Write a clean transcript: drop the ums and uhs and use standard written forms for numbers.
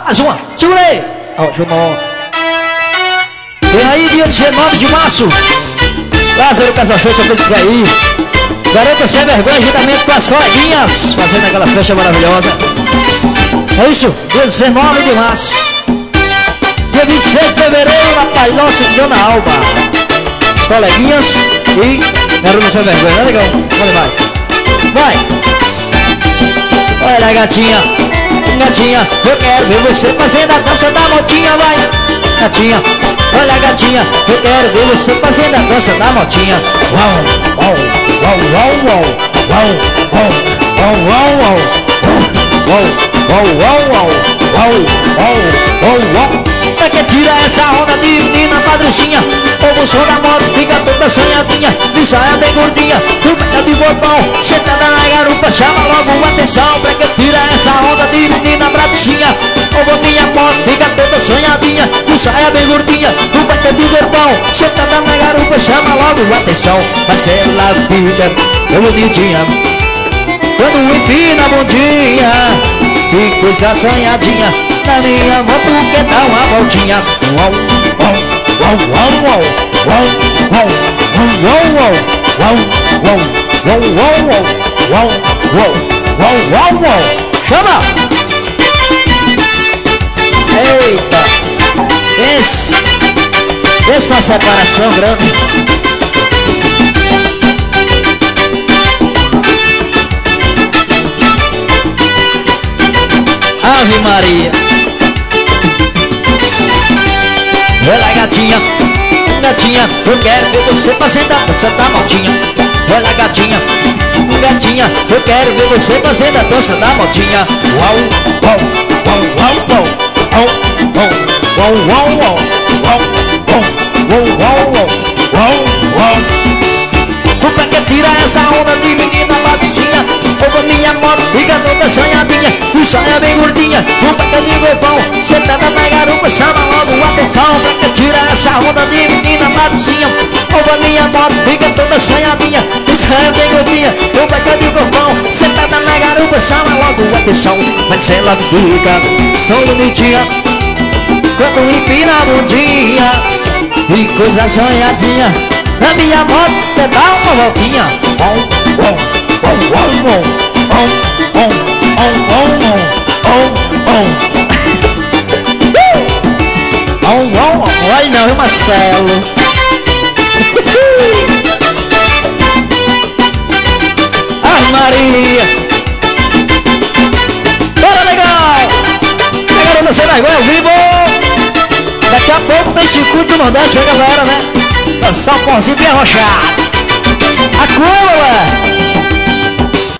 Mais uma, segura aí. Ó, chamou. Vem aí, dia 19 de março. Lázaro Casachou, só que aí. Garota Sem Vergonha, juntamente com as coleguinhas, fazendo aquela festa maravilhosa. É isso, dia 19 de março. Dia 26 de fevereiro, na Pai Nossa de Dona Alba. Coleguinhas e Garota Sem Vergonha, não é legal? Vamos mais. Vai. Olha, gatinha, gatinha, eu quero ver você fazendo a dança da motinha, vai. Gatinha, olha, gatinha, eu quero ver você fazendo a dança da motinha. Uau, uau, uau, uau, uau, uau, uau, uau, uau, uau, uau, uau, uau, uau, uau, uau, uau. Pra que tira essa onda de menina padrucinha? Como o som da moto fica toda sonhadinha. De saia bem gordinha, do pé de botão, sentada na garupa, chama logo a atenção. Pra que tira essa onda de menina padrucinha? Como minha moto fica toda sonhadinha. De saia bem gordinha, do pé de botão, sentada na garupa, chama logo a atenção. Mas ela fica tão bonitinha quando empina a bundinha, que coisa sonhadinha. Na minha moto que dá uma voltinha. Uau, uau, uau, uau, uau, uau, uau, uau, uau, uau, uau, uau, uau, uau, uau, uau. Chama! Eita! Esse uma separação grande. Ave Maria. Olha, gatinha, gatinha, eu quero ver você fazendo a dança da motinha. Olha, gatinha, gatinha, eu quero ver você fazendo a dança da motinha. Uau, uau, uau, uau, uau, uau, uau, uau, uau, uau, uau, uau, uau, uau. Pra que tira essa onda de menina patricinha? Como minha moto fica toda sonhadinha. E saia bem gordinha, um paquete de golpão, sentada na garupa, chama logo a atenção. Pra que tira essa onda de menina patricinha? Como minha moto fica toda sonhadinha. E saia bem gordinha, um paquete de golpão, sentada na garupa, chama logo a atenção. Mas ela fica tão bonitinha quando empina a bundinha, e coisa sonhadinha. Na minha moto, você dá uma voltinha. Bom, bom, bom, bom, bom, bom, bom, bom, bom, bom, bom, bom. Olha não, viu, Marcelo? Ai, Maria. Bora, legal. A garota sem vergonha ao vivo. Daqui a pouco tem circuito do Nordeste pra galera, né? Só um pãozinho bem arrochado.